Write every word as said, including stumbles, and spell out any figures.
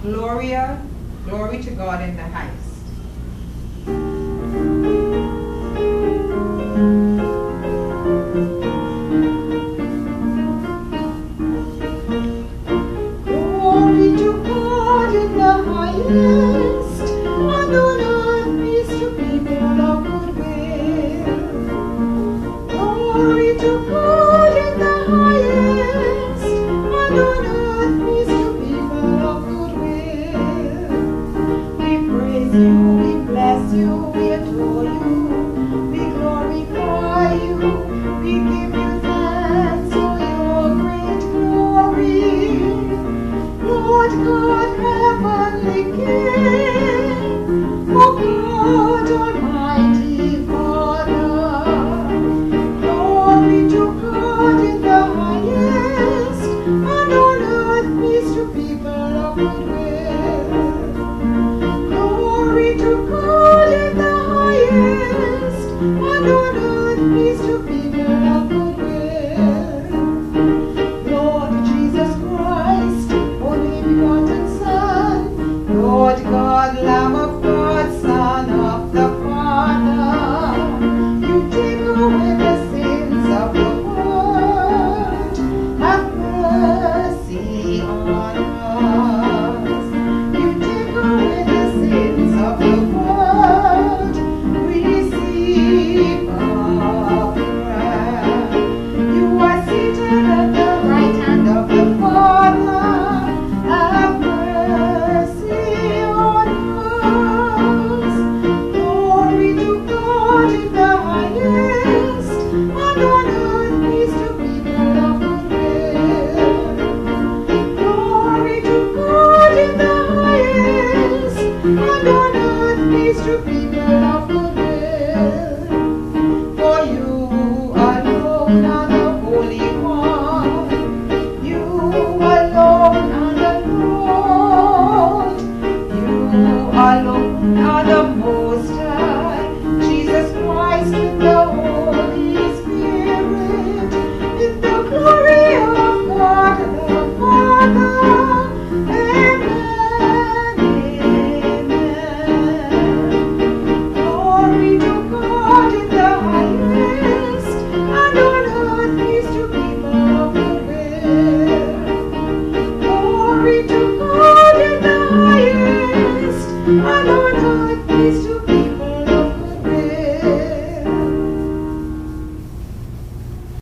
Gloria, glory to God in the highest. Glory to God in the highest, and on earth peace to people of good will. Glory to God in the highest, and on earth peace to people of good will. We praise you, we bless you, we adore you, we glorify you, we give you thanks for your great glory. Lord God, heavenly King, O God, Almighty Father, glory to God in the highest, and on earth peace to people of good